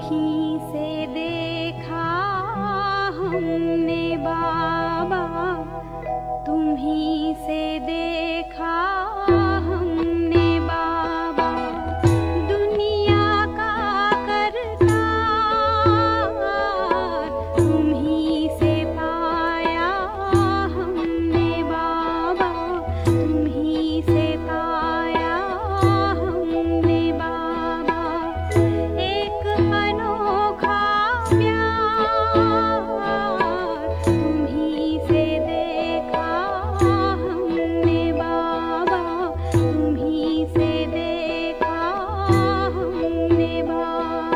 तुम्हीं से देखा हमने बाबा, तुम्हीं से देखा हमने बाबा, दुनिया का करता तुम्हीं से पाया हमने बाबा, तुम्हीं से पाया हमने बाबा। एक अनोखा प्यार तुम्हीं से देखा हमने बाबा, तुम्हीं से देखा हमने बाबा।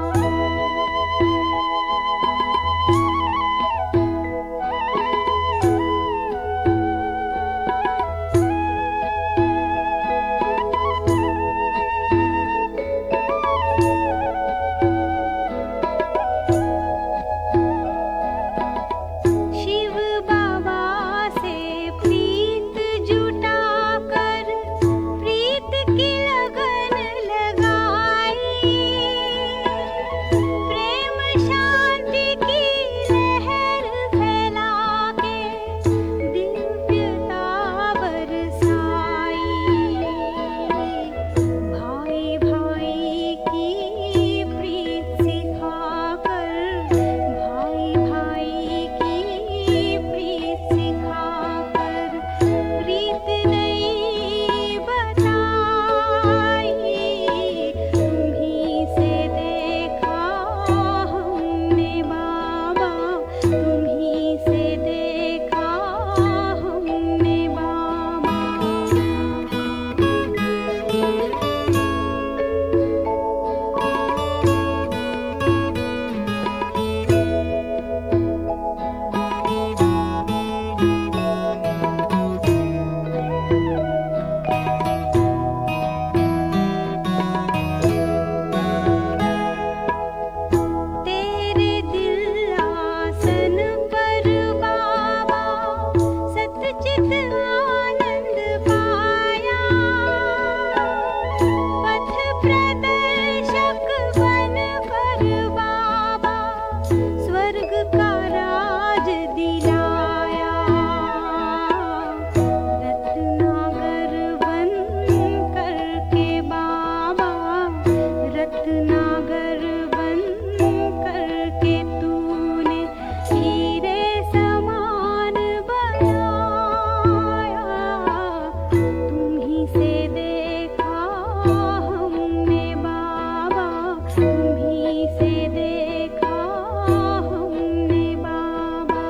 शिव बाबा से प्रीत जुटाकर प्रीत की लगन लगाई, प्रेम शांति की लहर फैला के दिव्यता बरसाई। भाई भाई की प्रीत सिखाकर, भाई भाई की प्रीत सिखाकर प्रीत नहीं बताई। तुम्हीं से देखा हमने बाबा, तुम्हीं से देखा हमने बाबा। तेरे दिल आसन पर बाबा सतचित आनंद पाया, पथ प्रदर्शक बनकर बाबा स्वर्ग का राज दिलाया। रत्नाकर बन करके बाबा, रत्नाकर बन करके तूने हीरे समान बनाया। तुम्हीं से देखा हमने बाबा, तुम्हीं से देखा हमने बाबा।